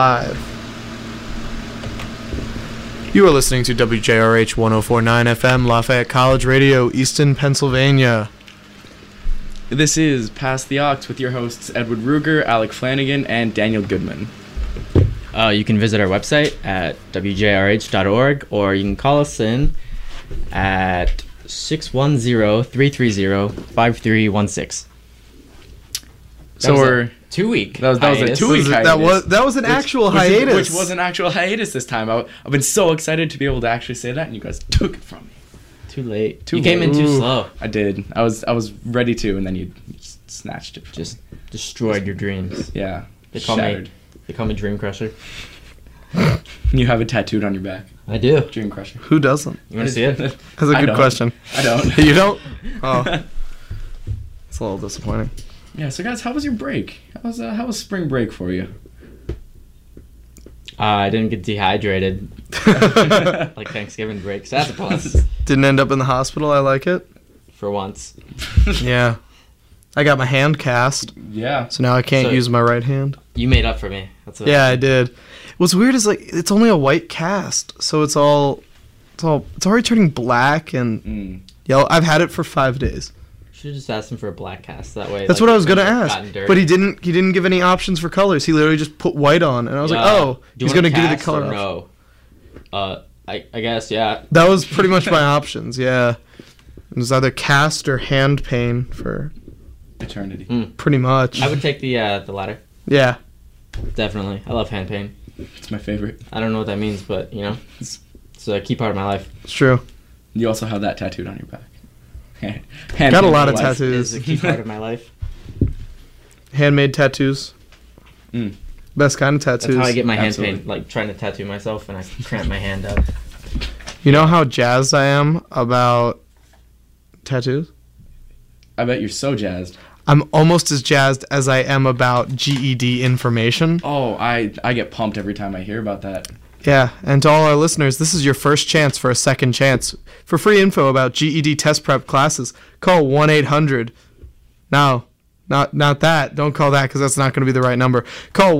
Live. You are listening to WJRH 1049 FM, Lafayette College Radio, Easton, Pennsylvania. This is Pass the Aux with your hosts Edward Ruger, Alec Flanagan, and Daniel Goodman. You can visit our website at wjrh.org, or you can call us in at 610-330-5316. So we're 2 week. That was a 2 week hiatus. That was an actual hiatus. Which was an actual hiatus this time. I've been so excited to be able to actually say that, and you guys took it from me. Too late. You came in too slow. I did. I was ready to, and then you just snatched it. Just destroyed your dreams. Yeah. They call me Dream Crusher. You have it tattooed on your back. I do. Dream Crusher. Who doesn't? You want to see it? That's a good question. I don't. You don't? Oh. It's a little disappointing. Yeah, so guys, how was your break? How was spring break for you? I didn't get dehydrated like Thanksgiving break, so that's a plus. Didn't end up in the hospital. I like it. For once. Yeah. I got my hand cast. Yeah. So now I can't use my right hand. You made up for me. Yeah, I did. What's weird is it's only a white cast, so it's already turning black and yellow. I've had it for 5 days. Should have just asked him for a black cast that way. That's what I was gonna ask, but he didn't give any options for colors. He literally just put white on, and I was like, oh, he's gonna give you the color. No, I guess yeah. That was pretty much my options. Yeah, it was either cast or hand pain for eternity. Pretty much. I would take the latter. Yeah, definitely. I love hand pain. It's my favorite. I don't know what that means, but it's a key part of my life. It's true. You also have that tattooed on your back. Got a lot of tattoos. Is a key part of my life. Handmade tattoos. Best kind of tattoos. That's how I get my hand pain, like trying to tattoo myself, and I cramp my hand up. You know how jazzed I am about tattoos? I bet you're so jazzed. I'm almost as jazzed as I am about GED information. Oh, I get pumped every time I hear about that. Yeah, and to all our listeners, this is your first chance for a second chance. For free info about GED test prep classes, call 1-800. No, not that. Don't call that because that's not going to be the right number. Call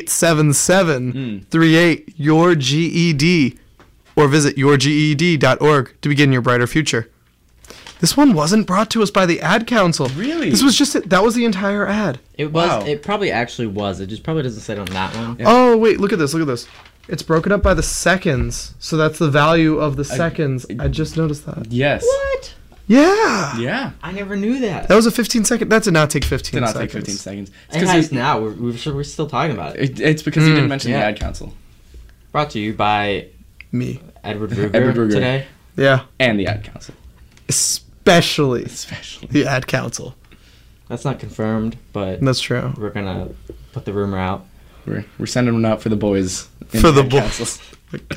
1-877-38-YOUR-GED or visit yourged.org to begin your brighter future. This one wasn't brought to us by the Ad Council. Really? This was that was the entire ad. It was. Wow. It probably actually was. It just probably doesn't say it on that one. Yeah. Oh, wait, look at this. It's broken up by the seconds, so that's the value of the seconds. I just noticed that. Yes. What? Yeah. Yeah. I never knew that. That was a 15-second. That did not take 15 seconds. Did not take 15 seconds. It has now. We're still talking about it. It's because you didn't mention the Ad Council. Brought to you by me, Edward Ruger today. Yeah. And the Ad Council. Especially the Ad Council. That's not confirmed, but that's true. We're gonna put the rumor out. We're sending them out for the boys. For the boys. Oh my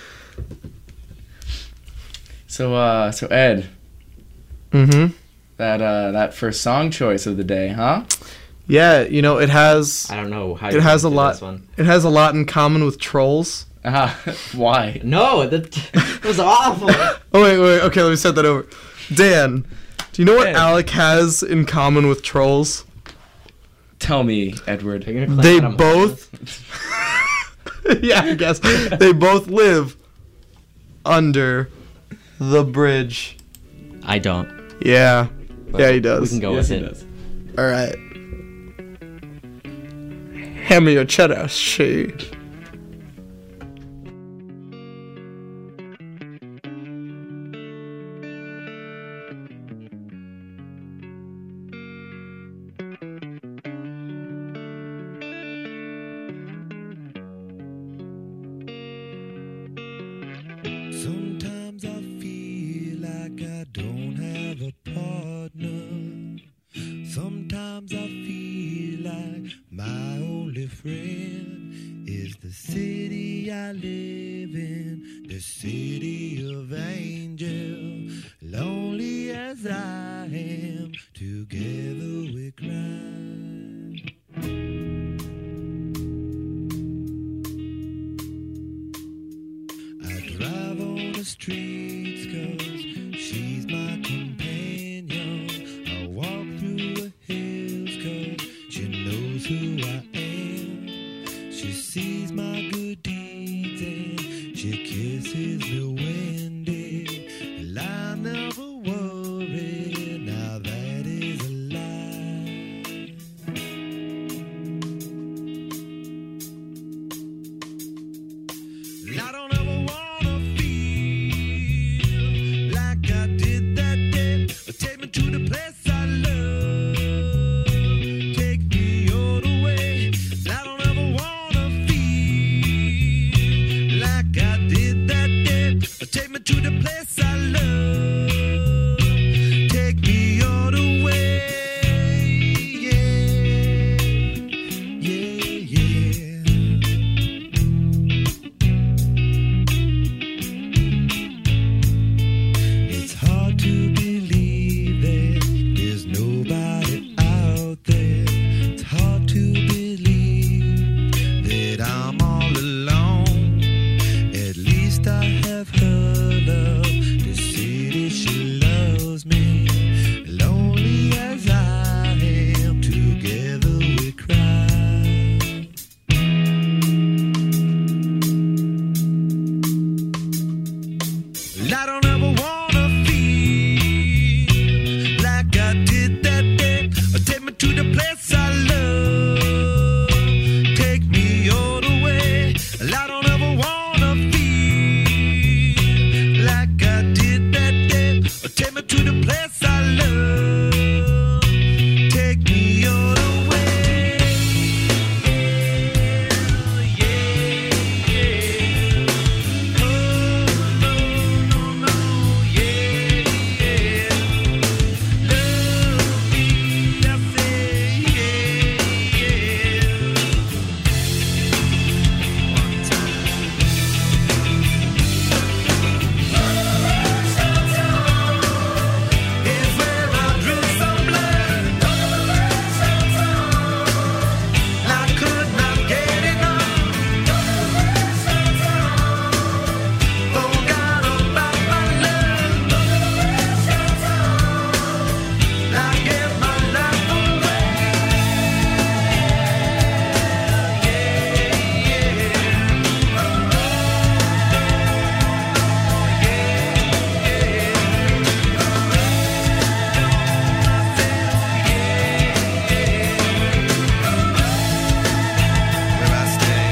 So God. Ed. Mm-hmm. That first song choice of the day, huh? Yeah, it has. I don't know how. It has a lot. It has a lot in common with Trolls. Why? No, that was awful. Oh wait. Okay, let me set that over. Dan, do you know what Alec has in common with Trolls? Tell me, Edward. They both. Yeah, I guess they both live under the bridge. I don't. Yeah. Yeah, he does. We can go with it. All right. Hand me your cheddar, she. Sometimes I feel like I don't have a partner. Sometimes I feel like my only friend is the city I live in, the city of angel. Lonely as I am, together we cry. I drive on the streets 'cause she's my companion. I walk through the hills 'cause she knows who I am. She sees sees my good deeds and she kisses me when and I never worry. Now that is a lie. I don't ever wanna feel like I did that day. Take me to the place I love. Take me all the way. I don't ever wanna feel like I did that day. Take me to the place I love. Take me all the way. Yeah, yeah, yeah. It's hard to believe that there's nobody out there. It's hard to believe that I'm all alone. At least I have her love to see that she loves me. Lonely as I am, together we cry. I don't ever wanna feel like I did that day. Take me to the place I love. Take me all the way. I don't ever wanna feel like I did that day. Take me to the place I love. Take me all the way. Yeah, yeah. Oh, no, no, no. Yeah, yeah. Love me, I say, yeah, yeah. One time. Is where I drew some blood. I could not get enough. Forgot about my love. I gave my life away. Where I stay.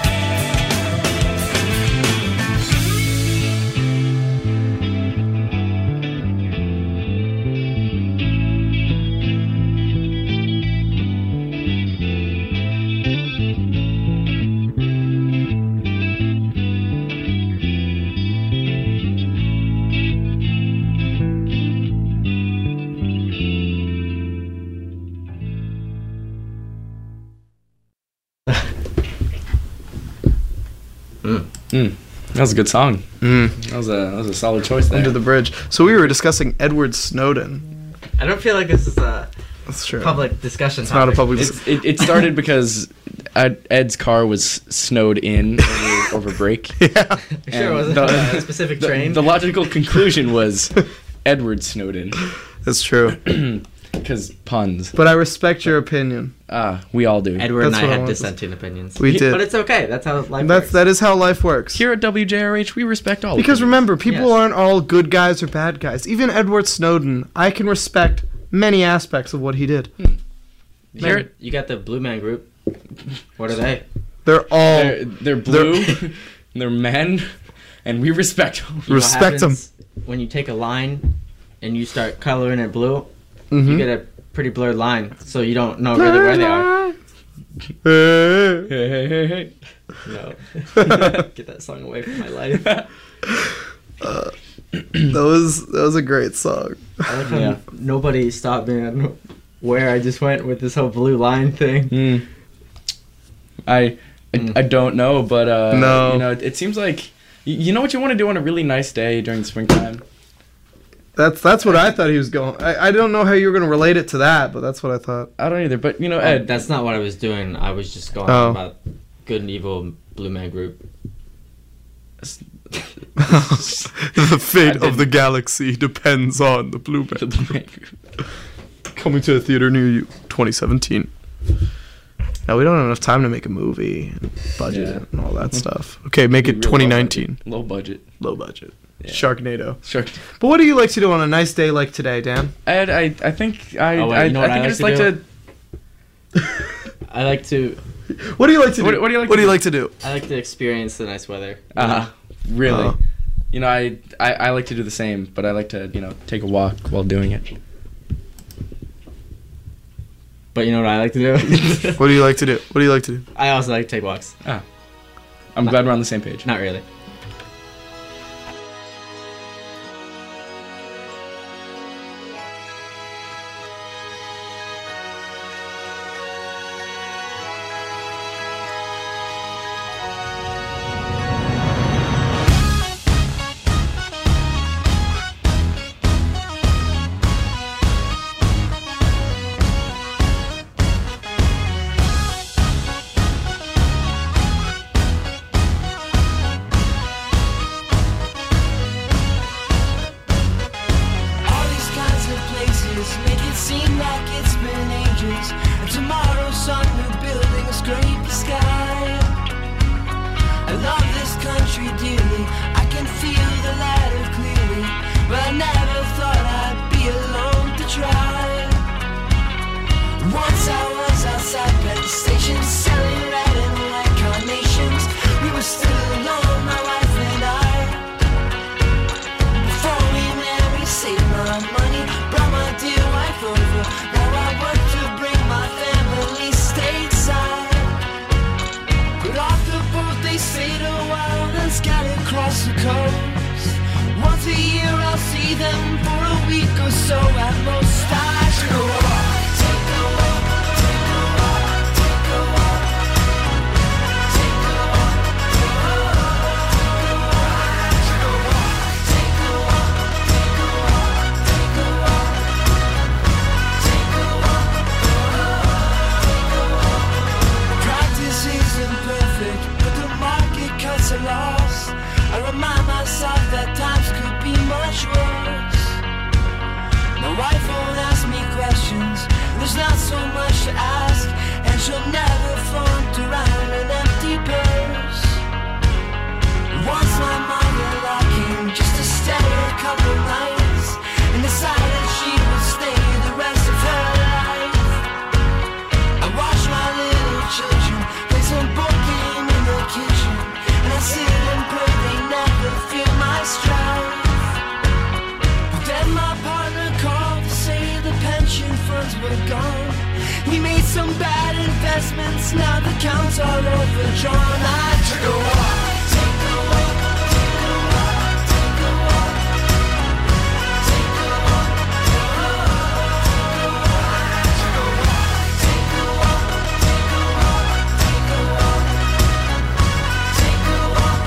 That was a good song. Mm. That was a solid choice there. Under the Bridge. So we were discussing Edward Snowden. I don't feel like this is a That's true. public discussion. It's not a public. It started because Ed's car was snowed in over break. Yeah. Sure, it wasn't a specific train. The logical conclusion was Edward Snowden, That's true. because puns. But I respect your opinion. We all do. Edward and That's I what I had wanted to dissenting opinions. We did. But it's okay. That's how life works. That is how life works. Here at WJRH, we respect all. Because opinions. remember, people Yes. aren't all good guys or bad guys. Even Edward Snowden, I can respect many aspects of what he did. Here, You got the Blue Man Group. What are they? They're all they're blue, they're men, and we respect them. You know what respect them. happens when you take a line and you start coloring it blue, you Mhm. get a pretty blurred line, so you don't know really where they are. Hey. Hey, hey, hey, hey. No. Get that song away from my life. That was a great song. I like how Yeah. nobody stopped me on where I just went with this whole blue line thing. I don't know, but No. you know, it seems like you know what you want to do on a really nice day during the springtime. That's what I thought he was going. I don't know how you were going to relate it to that, but that's what I thought. I don't either, but you know, Ed, That's not what I was doing. I was just going Oh. about good and evil Blue Man Group. The fate of the galaxy depends on the Blue Man. Coming to a theater near you, 2017. No, we don't have enough time to make a movie, and budget Yeah. and all that stuff. Okay, make it Real low 2019. budget. Low budget. Low budget. Yeah. Sharknado. Sure. But what do you like to do on a nice day like today, Dan? Ed, I think I Oh, wait, I, you know what I think I I like just to like do? to. I like to What do you like to do? What do you like What to do you do? like to do? I like to experience the nice weather. Really. Oh. You know, I like to do the same, but I like to, take a walk while doing it. But you know what I like to do? What do you like to do? What do you like to do? I also like to take walks. I'm glad we're on the same page. Not really. All these kinds of places make it seem like it's been ages. And tomorrow's sun we're building a scrape the sky. I love this country dearly, I can feel the ladder clearly, but I never thought I'd be alone to try. Once I was outside Penn Station selling red and white carnations. We were still alone, my wife and I. Before we married, saved my money, brought my dear wife over. Now I work to bring my family stateside. But off the boat they stayed a while, then scattered across the coast. Once a year I'll see them for a week or so at most. I should go walk, take a walk, take a walk, take a walk, take a walk, take a walk, take a walk. I should go walk, take a walk, take a walk, take a walk, take a walk, take a walk. Practice isn't perfect, but the market cuts are lost. I remind myself that times could be much worse. My wife won't ask me questions, there's not so much to ask, and she'll never flaunt around an empty purse. Once my mother came just to stay a couple nights, and decided she would stay the rest of her life. I watch my little children play some board game in the kitchen, and I sit and pray they never feel my strife. But then my partner called to say the pension funds were gone. We made some bad investments, now the accounts are overdrawn. I took a walk, take a walk, take a walk, take a walk, take a walk, take a walk. I took a walk, take a walk, take a walk, take a walk, take a walk,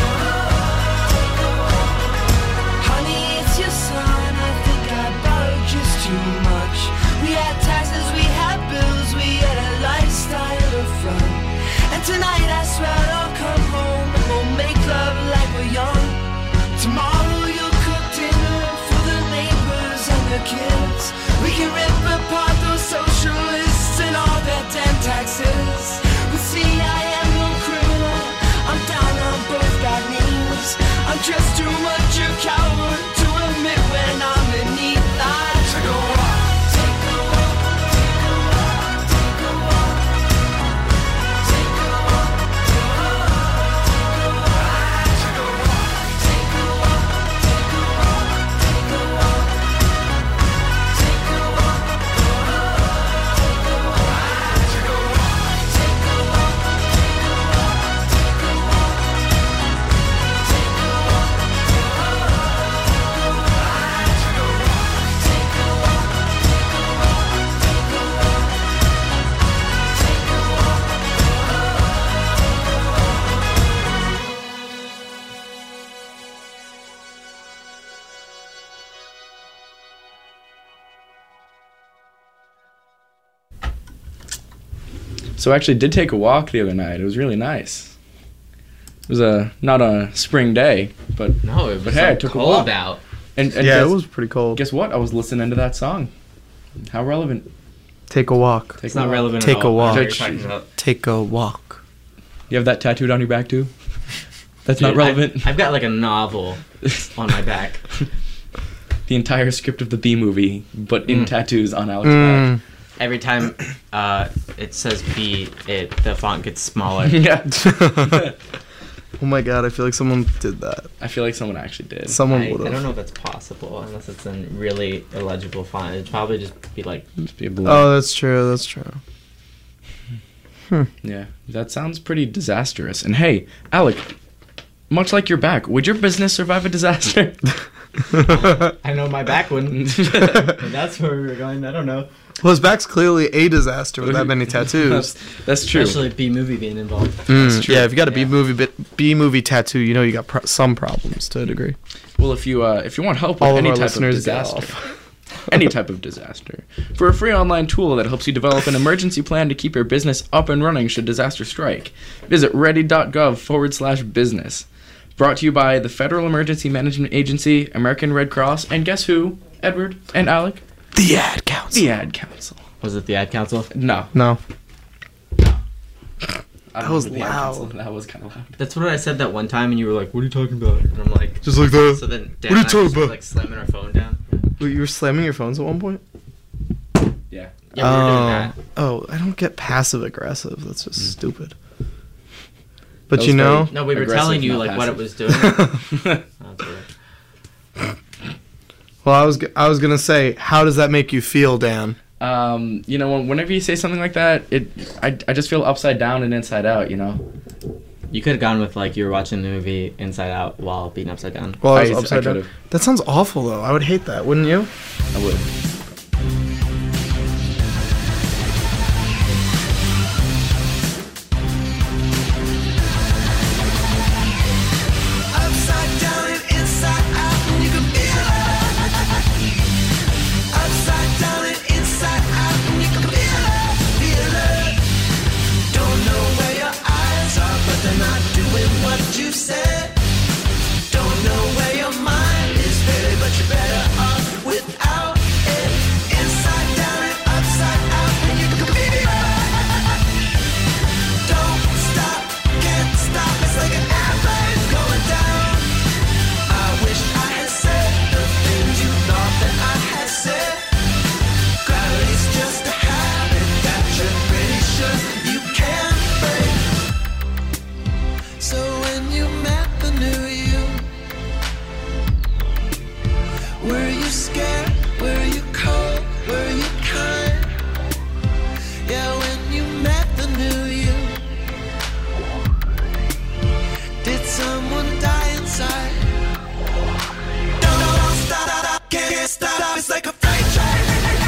take a walk. Honey, it's your son, I think I borrowed just too much. We had taxes, we had bills, we had a lifestyle of fun. And tonight I swear I'll come home and we'll make love like we're young. Tomorrow you'll cook dinner for the neighbors and the kids. We can rip apart those socialists and all their damn taxes. But see, I am no criminal, I'm down on both bad knees. I'm just too much a coward to admit when I'm in need. I took a walk, take a walk, take a walk, take a walk, take a walk, take a walk, take a walk. I took a walk, take a walk, take a walk, take a walk, take a walk, take a walk. I took a walk, take a walk, take a walk, take a walk, take a walk. So I actually did take a walk the other night. It was really nice. It was not a spring day, but No, it was But hey, I so took a cold walk. out. and Yeah, guess, it was pretty cold. guess what? I was listening to that song. How relevant. Take a walk. It's not relevant Take at all. a walk. I know what you're talking about. Take a walk. You have that tattooed on your back too? That's not Dude, relevant. I've got like a novel on my back. The entire script of the B movie, but in tattoos on Alex's Mm. back. Every time it says B, the font gets smaller. Yeah. Oh my god, I feel like someone did that. I feel like someone actually did. Someone I would don't have. know if that's possible unless it's in really illegible font. It'd probably just be like Just be a blue. Oh, that's true. That's true. Yeah, that sounds pretty disastrous. And hey, Alec, much like your back, would your business survive a disaster? I know my back wouldn't. And that's where we were going. I don't know. Well, his back's clearly a disaster with that many tattoos. That's true. Especially B movie being involved. true. Yeah, if you got a Yeah. B movie tattoo, you know you got some problems to a degree. Well, if you want help with All of any our type of listeners get disaster, off. any type of disaster, for a free online tool that helps you develop an emergency plan to keep your business up and running should disaster strike, visit ready.gov/business. Brought to you by the Federal Emergency Management Agency, American Red Cross, and guess who? Edward and Alec, The Ad Council. the Ad Council. Was it the Ad Council? No, No. I don't was know the Ad loud. Council. That was kind of loud. That's what I said that one time, and you were like, "What are you talking about?" And I'm like, Just like that. So then Dan What are you and I talking just were, about? like slamming our phone down. Wait, you were slamming your phones at one point? Yeah. Yeah, we were doing that. Oh, I don't get passive aggressive. That's just stupid. That But was you know, No, we were Aggressive, telling you not like what it passive. was doing. That's weird. well, I was gonna say, how does that make you feel, Dan? You know, whenever you say something like that, I just feel upside down and inside out. You know. You could have gone with like you were watching the movie Inside Out while being upside down. Well, I was I upside down. could've. That sounds awful, though. I would hate that, wouldn't you? I would. Upside down and inside out, and you can feel it. Upside down and inside out, and you can feel it. Don't know where your eyes are, but they're not doing what you said. Don't know where your mind is, baby, but you're better off without it. Inside down and upside out, and you can feel it. Don't stop, can't stop. It's like an airplane going down. I wish I had said the things you thought that I had said. Gravity's just a habit that you're pretty sure you can't break. So when you met the new you, were you scared? Were you cold? Were you kind? Yeah, when you met the new you, did someone die inside? Don't stop, can't stop. It's like a freight train.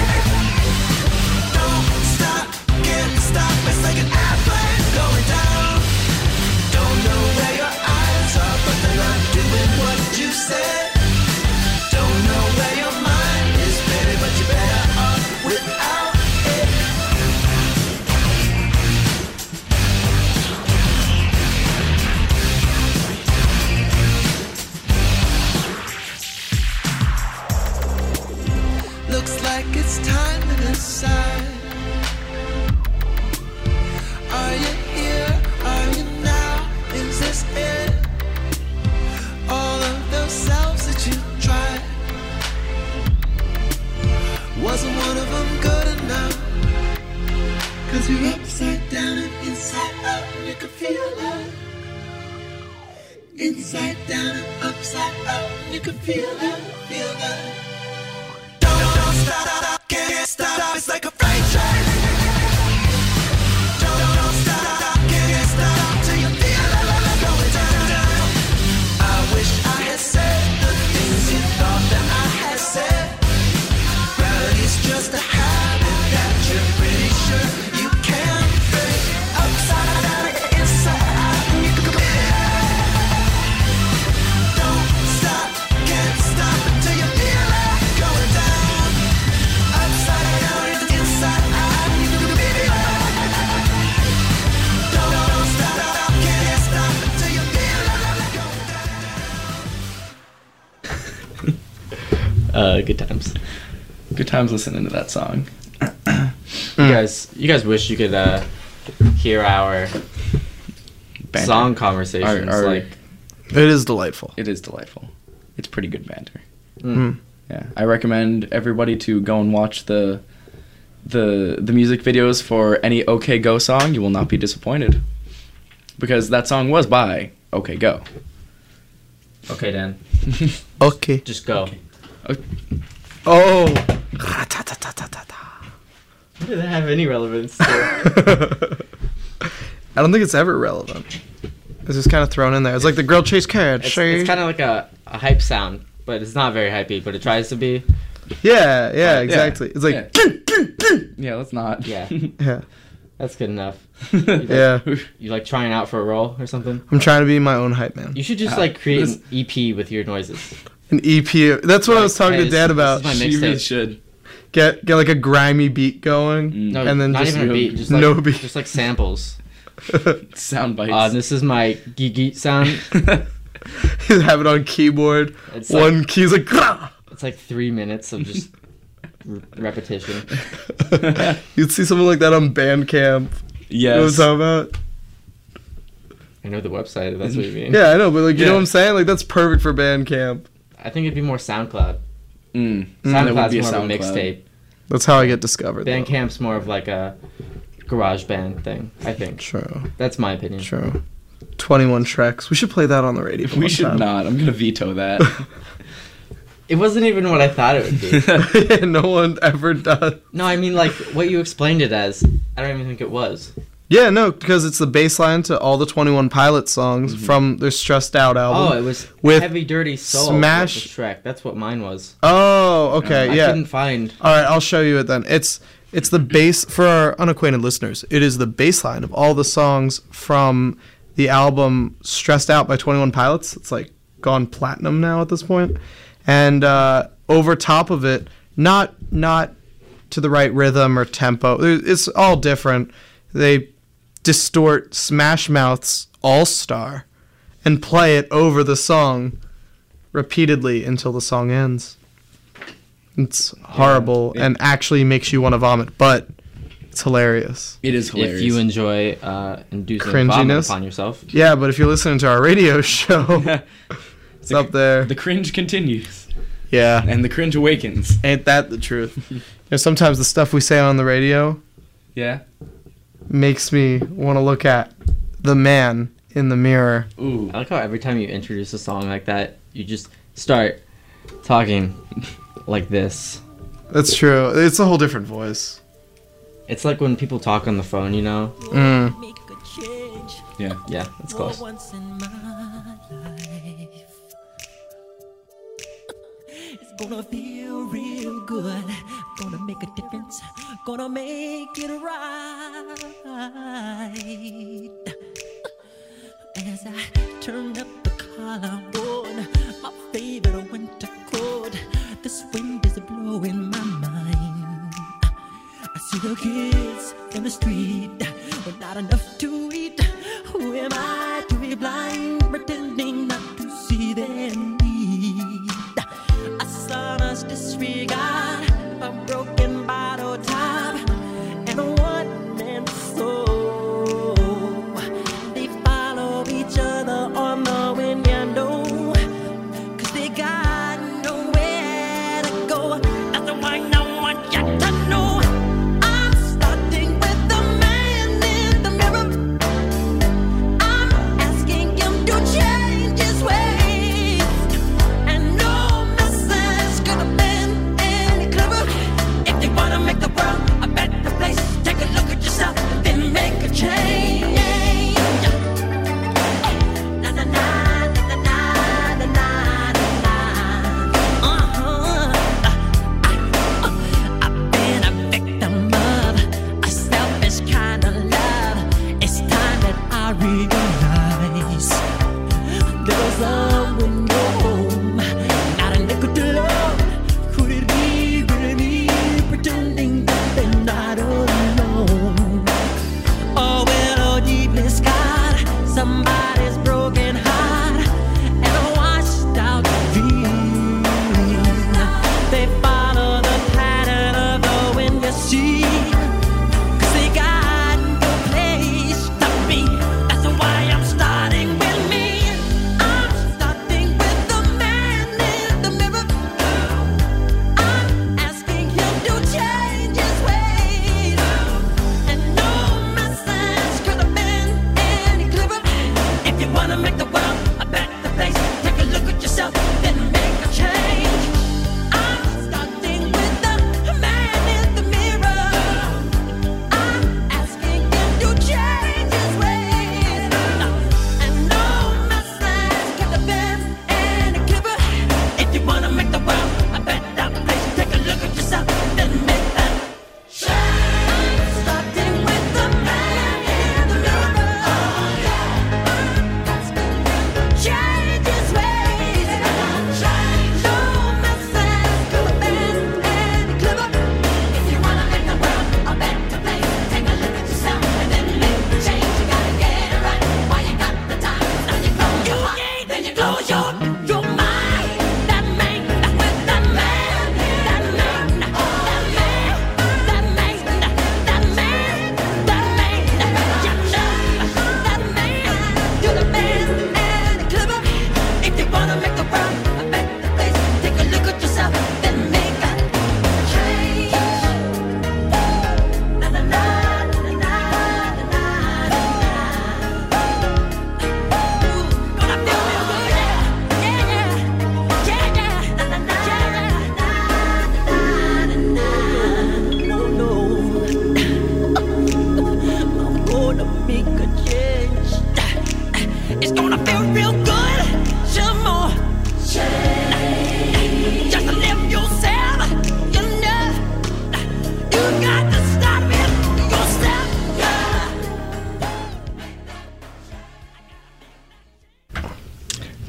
Don't stop, can't stop. It's like an airplane going down. Don't know where your eyes are, but they're not doing what you said. Don't know where your mind is, baby, but you're better off without it. Looks like it's time to decide. Are you here? Are you now? Is this it? All of those selves that you tried, wasn't one of them good enough? 'Cause you're upside down and inside out, and you can feel it. Inside down and upside out, and you can feel it, feel it. Don't stop, can't stop. It's like a freight train. Don't stop, can't stop till you feel it going down. I wish I had said the things you thought that I had said. Gravity's just a habit that you're pretty sure you can't break. Upside down and inside out, and you can feel it. Don't stop, can't stop until you feel it going down. Upside down and inside out, and you can feel it. Don't stop, can't stop until you feel it going down. Good times. Good times listening to that song. You guys wish you could hear our Banter. song conversations. Our- like, It is delightful. It is delightful. It's pretty good banter. Mm. Yeah, I recommend everybody to go and watch the music videos for any OK Go song. You will not be disappointed, because that song was by OK Go. okay, Dan, Okay. just go. Oh. What did that have any relevance to? I don't think it's ever relevant. It's just kind of thrown in there. It's like the grilled cheese carrot. It's kind of like a hype sound, but it's not very hypey, but it tries to be. Yeah, exactly. It's like, Yeah, let's not. Yeah, yeah. that's good enough. Yeah. You like trying out for a role or something? I'm trying to be my own hype man. You should just like create an EP with your noises. An EP. That's what I was talking Hey, to Dad this about. is my You really mixtape. should. Get like a grimy beat going, No, and then not just even a beat. Just like, no beat. Just like samples. Sound bites. This is my geek sound. have it on keyboard. It's One like, key's like. "Grah!" it's like 3 minutes of just repetition. You'd see something like that on Bandcamp. You know what I'm Yes. talking about? I know the website. If that's what you mean. Yeah, I know, but like, you know Yeah. what I'm saying? Like, that's perfect for Bandcamp. I think it'd be more SoundCloud. That would SoundCloud's be more of a SoundCloud. mixtape. That's how I get discovered. though. Bandcamp's more of like a garage band thing. I think. True. That's my opinion. True. 21 Treks. We should play that on the radio. We one should time. not. I'm gonna veto that. It wasn't even what I thought it would be. No one ever does. No, I mean like what you explained it as. I don't even think it was. Yeah, no, because it's the bass line to all the 21 Pilots songs from their Stressed Out album. Oh, it was With Heavy Dirty Soul. Smash- with the Shrek. That's what mine was. Oh, okay, I yeah. couldn't find. All right, I'll show you it then. It's the bass for our unacquainted listeners. It is the bass line of all the songs from the album Stressed Out by 21 Pilots. It's like gone platinum now at this point. And over top of it, not to the right rhythm or tempo. It's all different. They distort Smash Mouth's All Star and play it over the song repeatedly until the song ends. It's horrible and actually makes you want to vomit, but it's hilarious. It is hilarious. If you enjoy inducing Cringiness? vomit upon yourself. Yeah, but if you're listening to our radio show, it's up there. The cringe continues, Yeah. and the cringe awakens. Ain't that the truth? You know, sometimes the stuff we say on the radio Yeah. makes me want to look at the man in the mirror. Ooh. I like how every time you introduce a song like that, you just start talking like this. That's true. It's a whole different voice. It's like when people talk on the phone, you know? Mm. Make a change Yeah. Yeah, that's for close. once in my life. It's gonna feel real good. Gonna make a difference. Gonna make it right. As I turn up the collar on my favorite winter coat, this wind is blowing my mind. I see the kids in the street with not enough to eat. Who am I to be blind, pretending not to see their need? A son's disregard, a broken bottle top, and a one-man soul. They follow each other on the window, 'cause they got nowhere to go. That's the one I want you to know. I'm starting with the man in the mirror. I'm asking him to change his ways, and no message could have been any clearer. If you wanna make the world a better place, take a look at yourself and then make a change. Na na na na na na na na. I've been a victim of a selfish kind of love. It's time that I realize there was someone home, not a nickel to love. Could it be really me pretending that they're not alone? Oh, well, oh, deeply scarred, somebody's broken heart and a washed out dream. They follow the pattern of the wind, you see.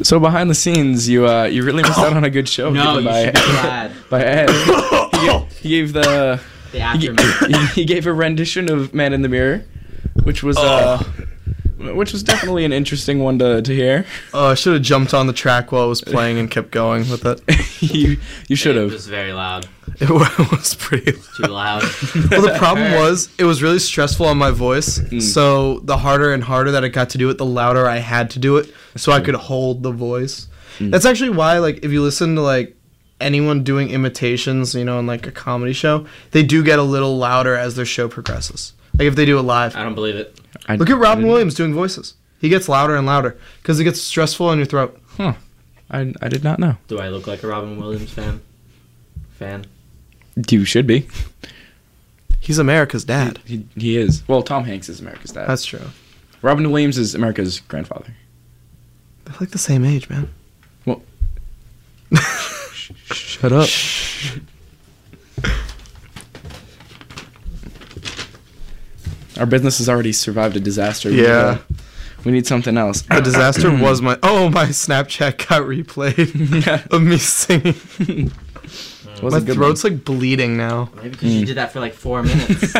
So behind the scenes, you really missed out on a good show. No, given you should be glad. by Ed. He gave The aftermath. he gave a rendition of "Man in the Mirror," which was definitely an interesting one to hear. Oh, I should have jumped on the track while it was playing and kept going with it. you should It have. was very loud. It was pretty Too loud. Well, the problem was it was really stressful on my voice. So the harder and harder that I got to do it, the louder I had to do it, so I could hold the voice. That's actually why, like, if you listen to like anyone doing imitations, you know, in like a comedy show, they do get a little louder as their show progresses. Like if they do it live. I don't believe it. Look at Robin Williams doing voices. He gets louder and louder because it gets stressful in your throat. Huh. I did not know. Do I look like a Robin Williams fan? You should be. He's America's dad. He is. Well, Tom Hanks is America's dad. That's true. Robin Williams is America's grandfather. They're like the same age, man. Well, Shut up. our business has already survived a disaster. Yeah. We need something else. The disaster was my Snapchat got replayed Yeah. of me singing. Was My a good throat's like bleeding now. Maybe because you did that for like 4 minutes.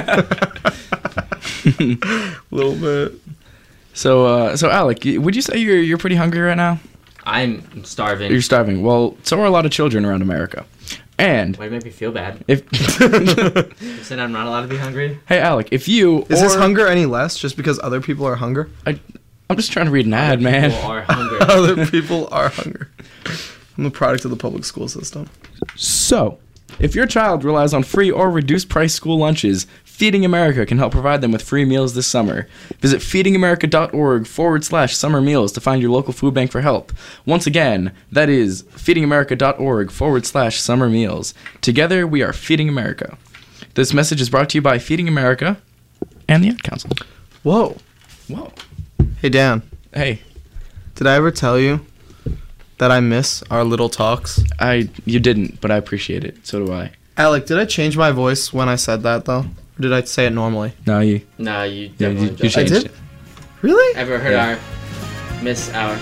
A little bit. So Alec, would you say you're pretty hungry right now? I'm starving. You're starving. Well, so are a lot of children around America. And Why make me feel bad? if You said I'm not allowed to be hungry? hey Alec, if you Is his hunger any less just because other people are hunger? I'm just trying to read an ad, man. People are hungry. Other people are hunger. I'm the product of the public school system. So, if your child relies on free or reduced price school lunches, Feeding America can help provide them with free meals this summer. Visit feedingamerica.org/summer meals to find your local food bank for help. Once again, that is feedingamerica.org/summer meals. Together, we are Feeding America. This message is brought to you by Feeding America and the Ad Council. Whoa. Whoa. Hey, Dan. Hey, Did I ever tell you that I miss our little talks? you didn't, but I appreciate it. So do I. Alec, did I change my voice when I said that, though? Or did I say it normally? No, you. No, you Yeah, definitely you don't. I changed did? it. Really? Ever heard Yeah. our Miss Hour?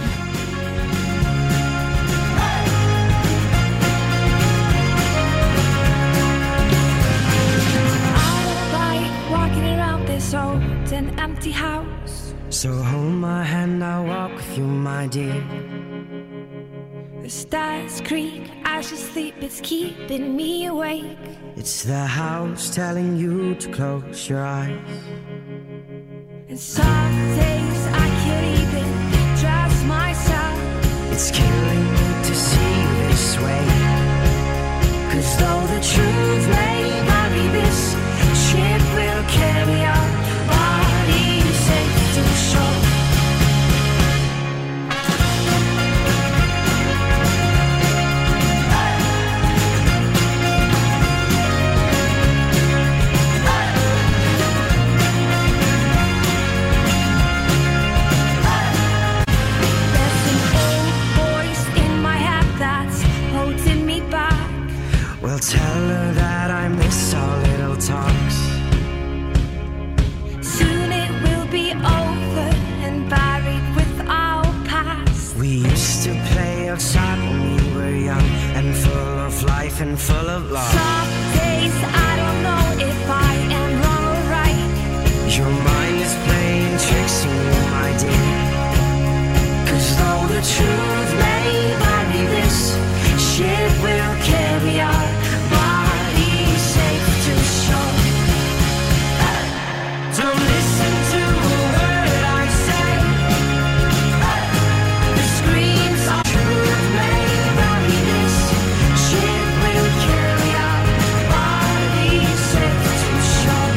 Walking around this old and empty house. So hold my hand, I'll walk with you, my dear. The stars creak as you sleep, it's keeping me awake. It's the house telling you to close your eyes. And some days I can't even trust myself. It's killing me to see you this way. 'Cause though the truth may vary, this ship will carry our bodies safe to shore. There's an old voice in my head that's holding me back. Well, tell her that I miss our little talks. Soon it will be over and buried with our past. We used to play outside when we were young and full of life and full of love. Some days I don't know if I am wrong or right. Your mind is playing tricks on you, my dear. 'Cause though the truth may vary, this ship will carry our bodies safe to shore. Don't listen to a word I say. The screams of truth may vary, this ship will carry our bodies safe to shore.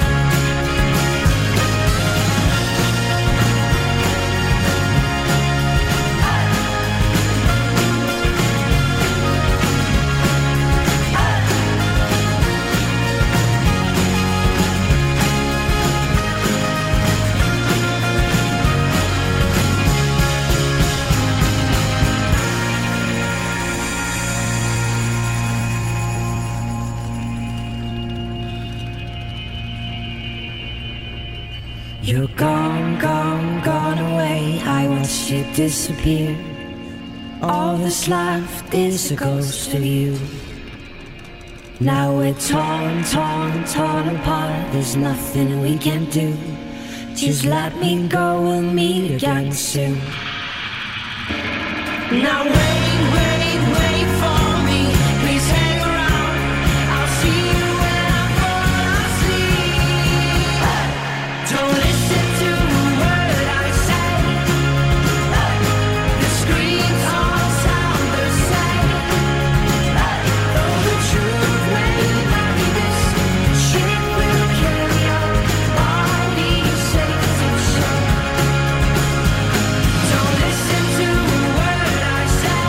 You're gone, gone, gone away. I watched you disappear. All that's left is a ghost of you. Now we're torn apart. There's nothing we can do. Just let me go, we'll meet again soon. Now wait for me. Please hang around. I'll see you when I fall asleep. Don't listen to a word I say. The screams all sound the same. Though the truth may vary, this ship will carry our bodies safe to shore. Don't listen to a word I say.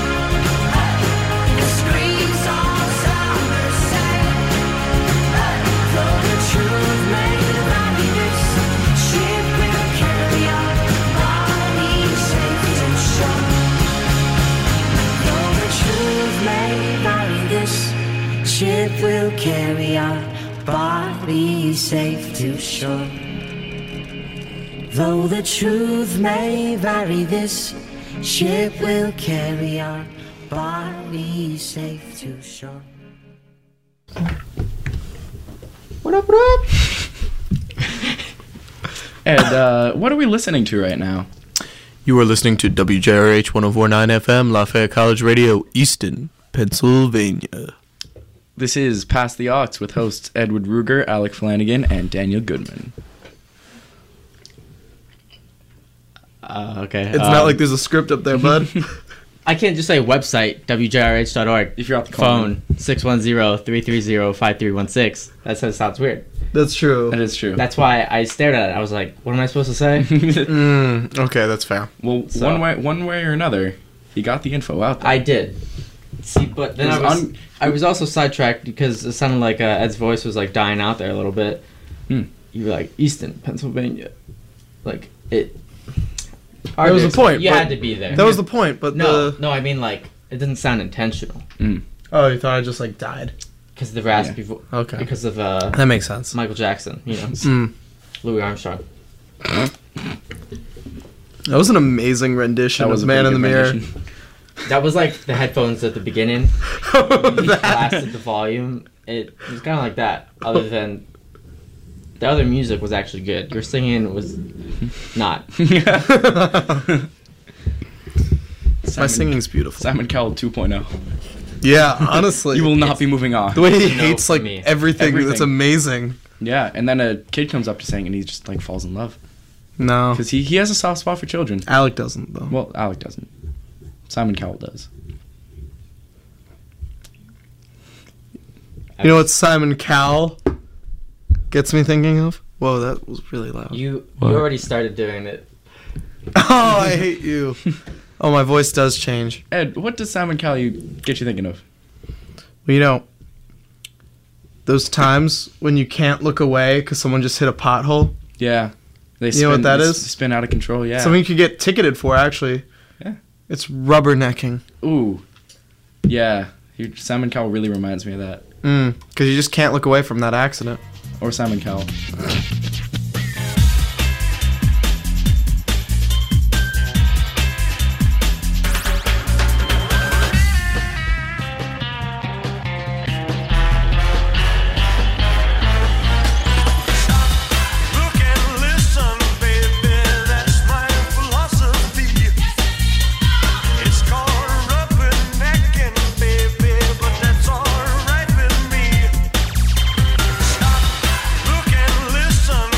The screams all sound the same. Though the truth may vary, this ship will carry our bodies safe to shore. Though the truth may vary, this ship will carry our bodies safe to shore. Though the truth may vary, this ship will carry our bodies safe to shore. What up, what up? Ed, what are we listening to right now? You are listening to WJRH 1049 FM, Lafayette College Radio, Easton, Pennsylvania. This is Pass the Aux with hosts Edward Ruger, Alec Flanagan, and Daniel Goodman. Okay. It's not like there's a script up there, bud. I can't just say website, wjrh.org. If you're out the Phone, 610-330-5316. That sounds weird. That's true. That is true. That's why I stared at it. I was like, what am I supposed to say? Okay, that's fair. Well, So- one way or another, he got the info out there. I did. See, but then It was I was also sidetracked because it sounded like Ed's voice was like dying out there a little bit. Hmm. You were like, Easton, Pennsylvania. Like, it... That was the point. You but- had to be there. That was the point, but No, the... no, I mean, like, it didn't sound intentional. Oh, you thought I just, like, died? Because of the raspy voice. Okay. Because of That makes sense. Michael Jackson, you know. Mm. Louis Armstrong. That was an amazing rendition That was of a Man in pretty the good Mirror. rendition. That was like the headphones at the beginning. You blasted the volume. It was kind of like that. Other than the other music was actually good. Your singing was not. My singing's beautiful. Simon Cowell 2.0. Yeah, honestly. You will not be moving on. The way he No hates, for like, me. everything, that's Everything. amazing. Yeah, and then a kid comes up to sing and he just like falls in love. No. Because he has a soft spot for children. Alec doesn't, though. Well, Alec doesn't. Simon Cowell does. You know what Simon Cowell gets me thinking of? Whoa, that was really loud. You What? already started doing it. Oh, I hate you. Oh, my voice does change. Ed, what does Simon Cowell get you thinking of? Well, you know, those times when you can't look away because someone just hit a pothole. Yeah. They You know what that they is? Spin out of control, yeah. Something you could get ticketed for, actually. Yeah. It's rubbernecking. Ooh. Yeah. Simon Cowell really reminds me of that. Because you just can't look away from that accident. Or Simon Cowell. Look and listen, baby, that's my philosophy. It's called rubbernecking, baby, but that's alright with me. Stop, look and listen,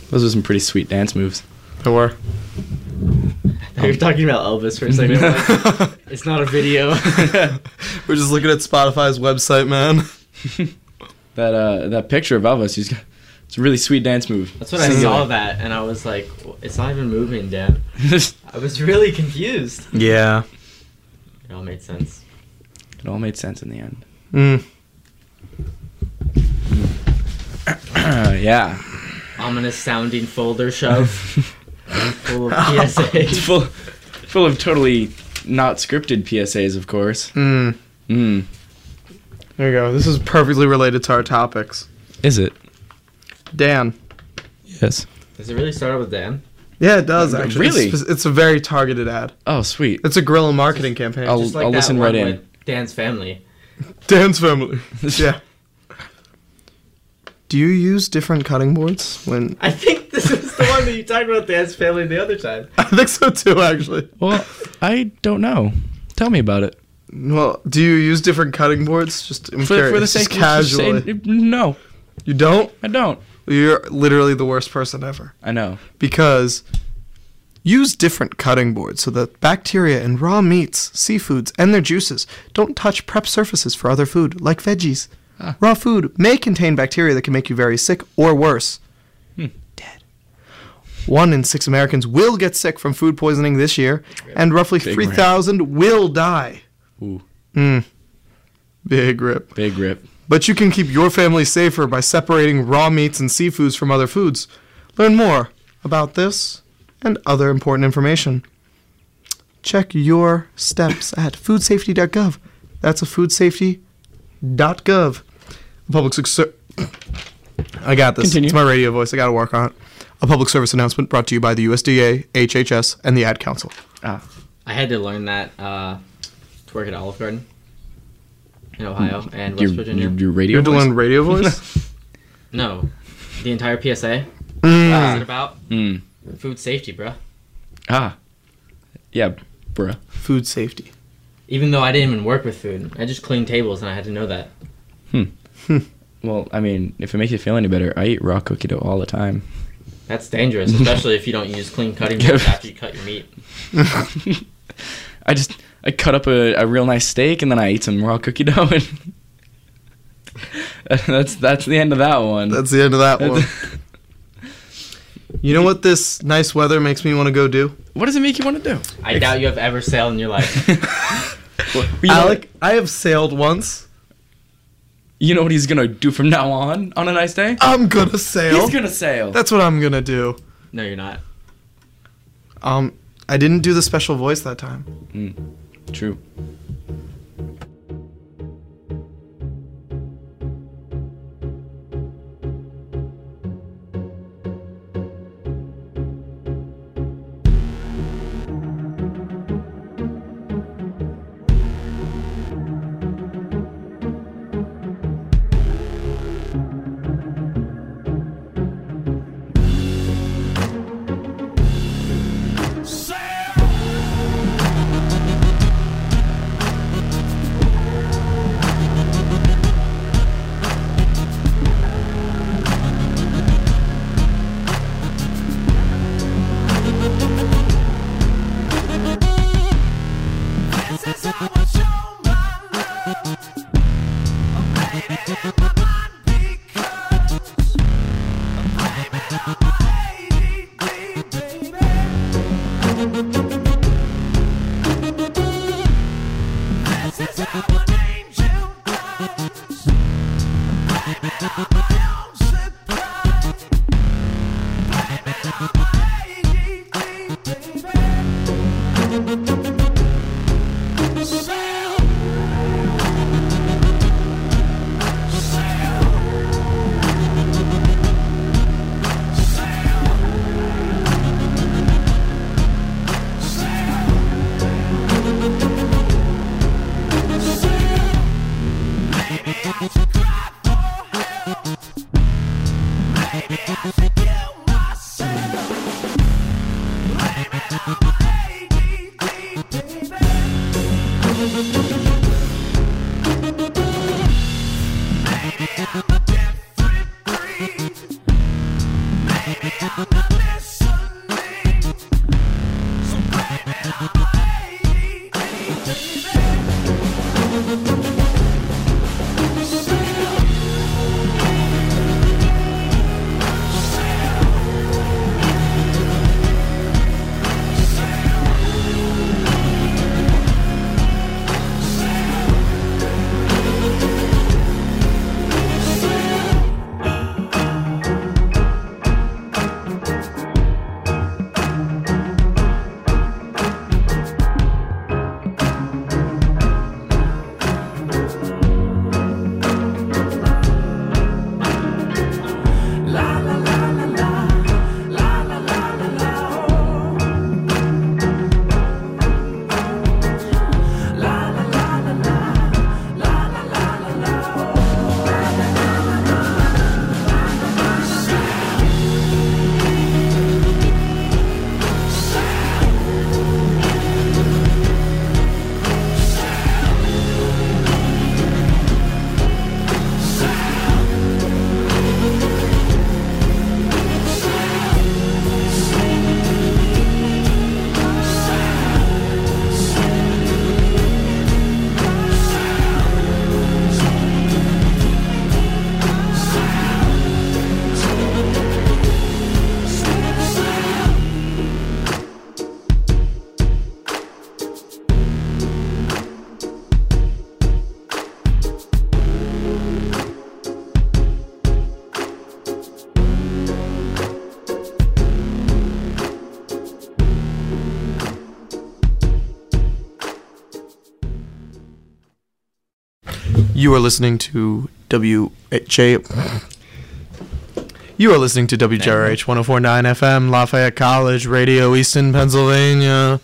Those are some pretty sweet dance moves. There were. You're talking about Elvis for a second. Like, it's not a video. We're just looking at Spotify's website, man. That picture of Elvis, it's a really sweet dance move. That's what I saw that, and I was like, it's not even moving, Dan. I was really confused. Yeah. It all made sense. It all made sense in the end. Yeah. Ominous sounding folder shove. Full of PSAs. full of totally not scripted PSAs, of course. There you go. This is perfectly related to our topics. Is it? Dan. Yes. Does it really start out with Dan? Yeah, it does, actually. Really? It's a very targeted ad. Oh, sweet. It's a guerrilla marketing campaign. I'll Just like that listen one right in. with Dan's family. Dan's family. Yeah. Do you use different cutting boards when... I think this was the one that you talked about Dan's family the other time. I think so, too, actually. Well, I don't know. Tell me about it. Well, do you use different cutting boards? Just I'm For curious, the just sake casually. No, You don't? I don't. You're literally the worst person ever. I know. Because use different cutting boards so that bacteria in raw meats, seafoods, and their juices don't touch prep surfaces for other food, like veggies. Raw food may contain bacteria that can make you very sick or worse. Dead. 1 in 6 Americans will get sick from food poisoning this year, and roughly Big 3,000 will die. Ooh, Big rip. big rip. But you can keep your family safer by separating raw meats and seafoods from other foods. Learn more about this and other important information. Check your steps at foodsafety.gov. That's a foodsafety.gov. I got this. Continue. It's my radio voice. I got to work on it. A public service announcement brought to you by the USDA, HHS, and the Ad Council. I had to learn that to work at Olive Garden in Ohio and West Virginia. Your You radio had to voice? learn radio voice? No, the entire PSA. What is it about? Food safety, bruh. Yeah, bruh. Food safety. Even though I didn't even work with food, I just cleaned tables and I had to know that. Well, I mean, if it makes you feel any better, I eat raw cookie dough all the time. That's dangerous, especially if you don't use clean cutting boards after you cut your meat. I cut up a real nice steak and then I eat some raw cookie dough and that's the end of that one. That's the end of that one. You know what this nice weather makes me want to go do? What does it make you want to do? I doubt you have ever sailed in your life. Alec, I have sailed once. You know what he's gonna do from now on a nice day? I'm gonna sail. He's gonna sail. That's what I'm gonna do. No, you're not. I didn't do the special voice that time. True. Cry for help. You are listening to You are listening to WJRH 104.9 FM, Lafayette College Radio, Easton, Pennsylvania.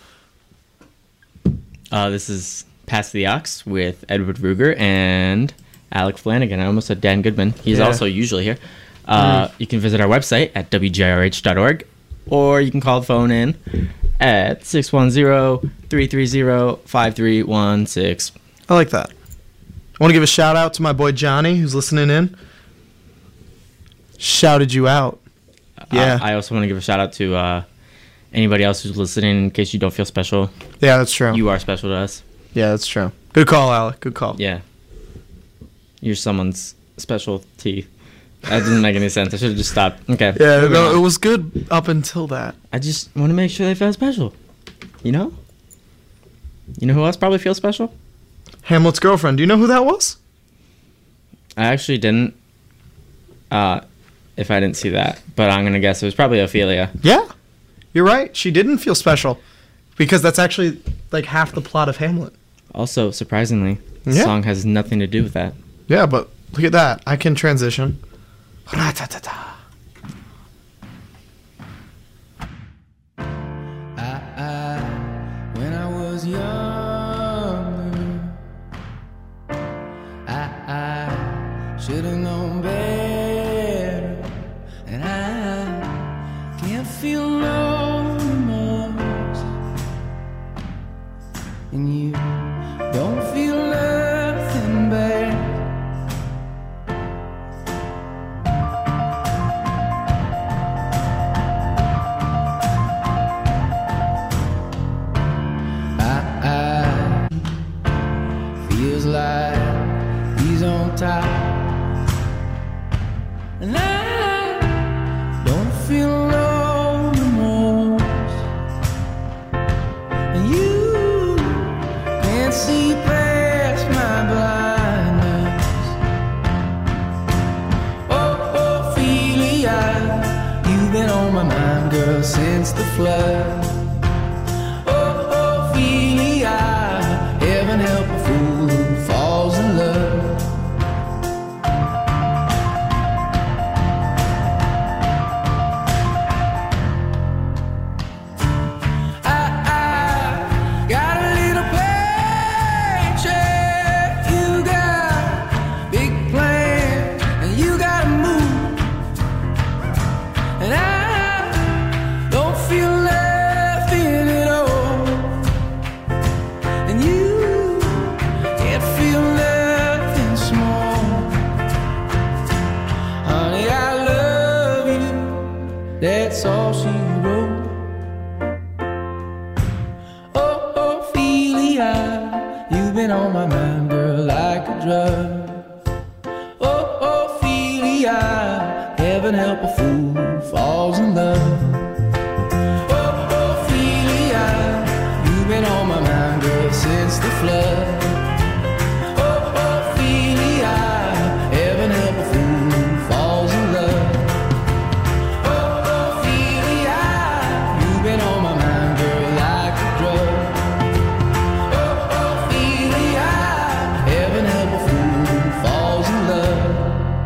This is Pass the Ox with Edward Ruger and Alec Flanagan. I almost said Dan Goodman. He's also usually here. You can visit our website at WJRH.org, or you can call the phone in at 610-330-5316. I like that. I want to give a shout out to my boy Johnny, who's listening in. Shouted you out. Yeah. I also want to give a shout out to anybody else who's listening, in case you don't feel special. Yeah, that's true. You are special to us. Yeah, that's true. Good call, Alec. Good call. Yeah. You're someone's specialty. That doesn't make any sense. I should have just stopped. Okay. Yeah, Moving no, on. it was good up until that. I just want to make sure they feel special. You know? You know who else probably feels special? Hamlet's girlfriend. Do you know who that was? I actually didn't. If I didn't see that. But I'm going to guess it was probably Ophelia. Yeah. You're right. She didn't feel special. Because that's actually like half the plot of Hamlet. Also, surprisingly, the Yeah. song has nothing to do with that. Yeah, but look at that. I can transition. Ra-ta-ta-ta. When I was younger, I should have known better, and I can't feel no remorse, and you don't feel nothing bad. Feels like he's on top, and I don't feel no remorse, and you can't see past my blindness. Oh, Ophelia, you've been on my mind, girl, since the flood. Oh, Ophelia, heaven help a fool who falls in love. I got a little paycheck, you got big plans, and you gotta move, and I don't feel nothing at all, and you can't feel nothing small. Honey, I love you, that's all she wrote. Oh, Ophelia, you've been on my mind, girl, like a drug. Oh, Ophelia, heaven help a fool who falls in love. Oh, Ophelia, you've been on my mind, girl, since the flood. Oh, Ophelia, heaven help a fool who falls in love. Oh, Ophelia, you've been on my mind, girl, like a drug. Oh, Ophelia, heaven help a fool who falls in love.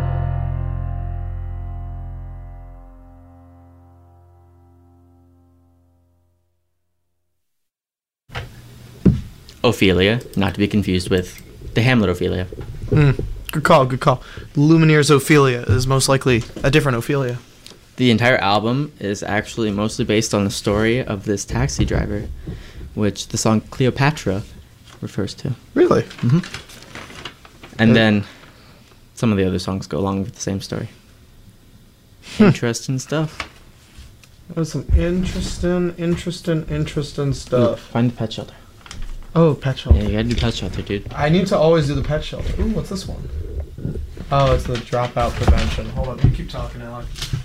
Ophelia, not to be confused with the Hamlet Ophelia. Good call, good call. Lumineers Ophelia is most likely a different Ophelia. The entire album is actually mostly based on the story of this taxi driver, which the song Cleopatra refers to. Really? And then some of the other songs go along with the same story. Interesting stuff. That was some interesting Ooh, stuff. find the pet shelter. Oh, pet Yeah, shelter. you gotta do pet shelter, dude. I need to always do the pet shelter. Ooh, what's this one? Oh, it's the dropout prevention. Hold on, you keep talking, Alec.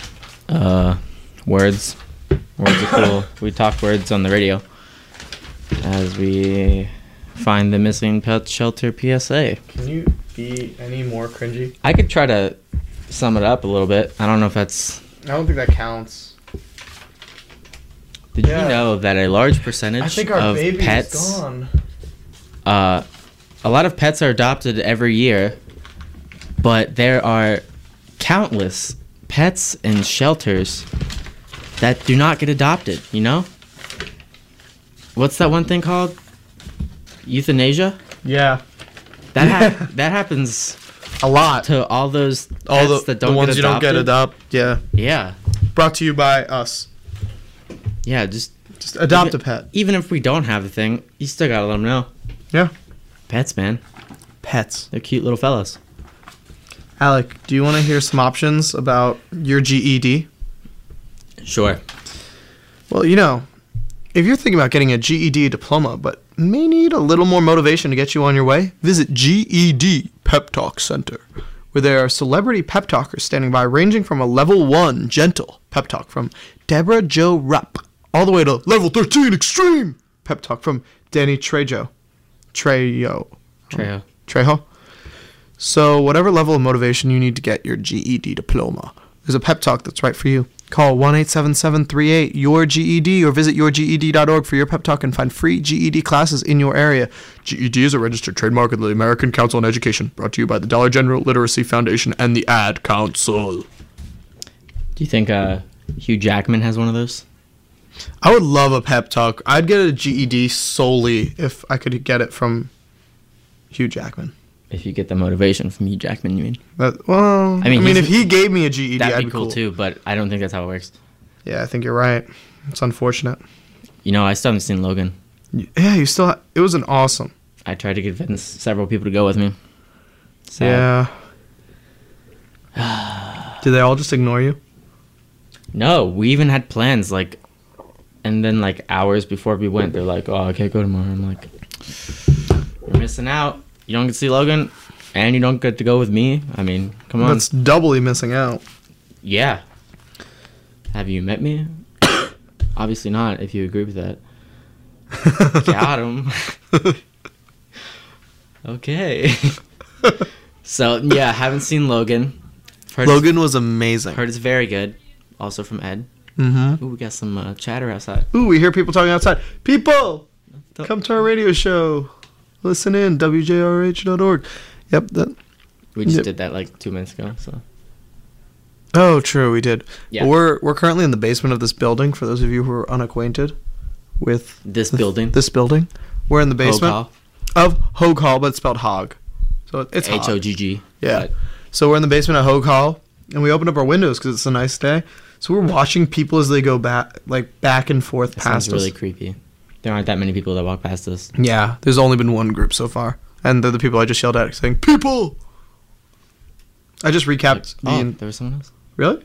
Words. Words are cool. We talk words on the radio as we find the missing pet shelter PSA. Can you be any more cringy? I could try to sum it up a little bit. I don't know if that's... I don't think that counts. Did Yeah. you know that a large percentage I think our of baby pets is gone. a lot of pets are adopted every year, but there are countless pets in shelters that do not get adopted, you know? What's that one thing called? Euthanasia? Yeah. That happens A lot. to all those All pets the that don't ones get you don't get adopted. adopt. Yeah. Yeah. Brought to you by us. Yeah, just Adopt a pet. even if we don't have the thing, you still gotta let them know. Yeah. Pets, man. Pets. They're cute little fellas. Alec, do you want to hear some options about your GED? Sure. Well, you know, if you're thinking about getting a GED diploma but may need a little more motivation to get you on your way, visit GED Pep Talk Center, where there are celebrity pep talkers standing by, ranging from a level 1 gentle pep talk from Deborah Jo Rupp all the way to level 13 extreme pep talk from Danny Trejo. Trejo. So whatever level of motivation you need to get your GED diploma, there's a pep talk that's right for you. Call 1-877-38-YOUR-GED or visit yourged.org for your pep talk and find free GED classes in your area. GED is a registered trademark of the American Council on Education, brought to you by the Dollar General Literacy Foundation and the Ad Council. Do you think Hugh Jackman has one of those? I would love a pep talk. I'd get a GED solely if I could get it from Hugh Jackman. If you get the motivation from Hugh Jackman, you mean? Well, I mean he's- if he gave me a GED, That'd I'd be cool too, but I don't think that's how it works. Yeah, I think you're right. It's unfortunate. You know, I still haven't seen Logan. Yeah, you still. It was an awesome. I tried to convince several people to go with me. Sad. Yeah. Did they all just ignore you? No, we even had plans, like, and then, like, hours before we went, they're like, oh, I can't go tomorrow. I'm like, you're missing out. You don't get to see Logan, and you don't get to go with me. I mean, come on. That's doubly missing out. Yeah. Have you met me? Obviously not, if you agree with that. Got him. Okay. So, yeah, haven't seen Logan. Logan was amazing. Heard it's very good. Also from Ed. Mm-hmm. Ooh, we got some chatter outside. Ooh, we hear people talking outside. People, come to our radio show. Listen in, WJRH.org. Yep. We just Yep. did that like 2 minutes ago, so. Oh, true, we did. Yeah. We're currently in the basement of this building. For those of you who are unacquainted with This building. this building, we're in the basement Hall. of Hogue Hall, but it's spelled Hog. So it's Hog. HOGG. Yeah. But So we're in the basement of Hogue Hall, and we opened up our windows because it's a nice day. So we're watching people as they go back and forth It past sounds really us. creepy. There aren't that many people that walk past us. Yeah, there's only been one group so far, and they're the people I just yelled at, saying "People." I just recapped. Oh, there was someone else. Really?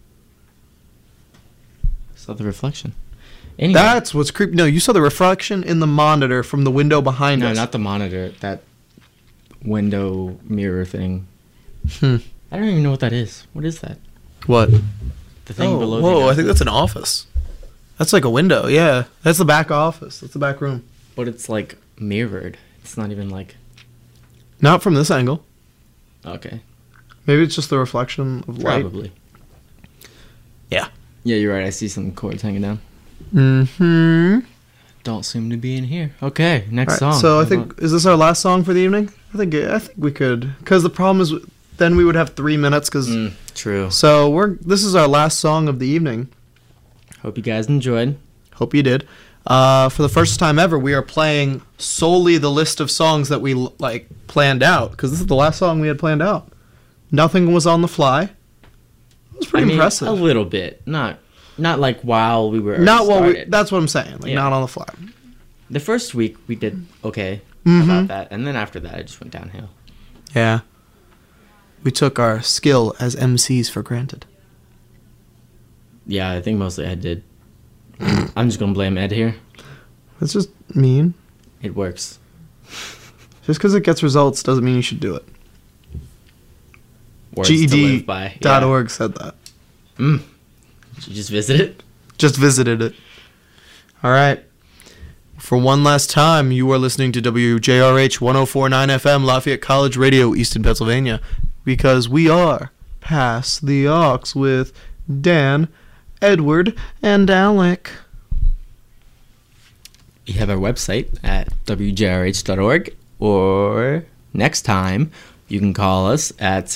Saw the reflection. Anyway, That's what's creepy. No, you saw the reflection in the monitor from the window behind no, us. not the monitor. That window mirror thing. Hmm. I don't even know what that is. What is that? What? The thing below. whoa! the I think that's an office. That's like a window. Yeah, that's the back office. That's the back room. But it's like mirrored. It's not even like. Not from this angle. Okay. Maybe it's just the reflection of light. Probably. Yeah. Yeah, you're right. I see some cords hanging down. Mm-hmm. Don't seem to be in here. Okay, next All right, song. so I Hold think on. is this our last song for the evening? I think we could, because the problem is then we would have 3 minutes. Because True. so this is our last song of the evening. Hope you guys enjoyed. Hope you did. For the first time ever, we are playing solely the list of songs that we planned out, because this is the last song we had planned out. Nothing was on the fly. It was pretty impressive. A little bit. Not like while we were Not while we. started. That's what I'm saying. Yeah. Not on the fly. The first week we did okay Mhm. about that, and then after that it just went downhill. Yeah. We took our skill as MCs for granted. Yeah, I think mostly Ed did. I'm just gonna blame Ed here. That's just mean. It works. Just because it gets results doesn't mean you should do it. Words to live by. GED.org said that. Did you just visit it? Just visited it. All right. For one last time, you are listening to WJRH 1049 FM, Lafayette College Radio, Easton, Pennsylvania, because we are Past the Aux with Dan, Edward, and Alec. We have our website at wjrh.org, or next time, you can call us at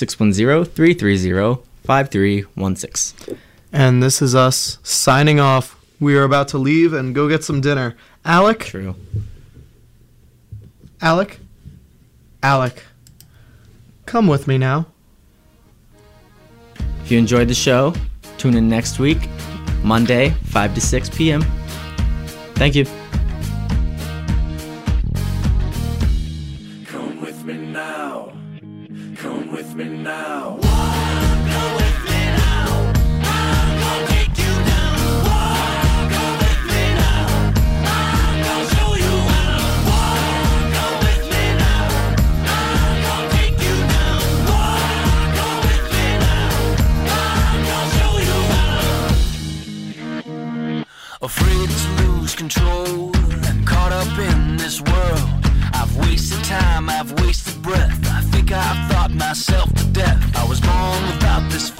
610-330-5316. And this is us signing off. We are about to leave and go get some dinner. Alec? True. Alec? Come with me now. If you enjoyed the show, tune in next week, Monday, 5 to 6 p.m. Thank you. Come with me now. Come with me now. Afraid to lose control and caught up in this world. I've wasted time, I've wasted breath. I think I've thought myself to death. I was born without this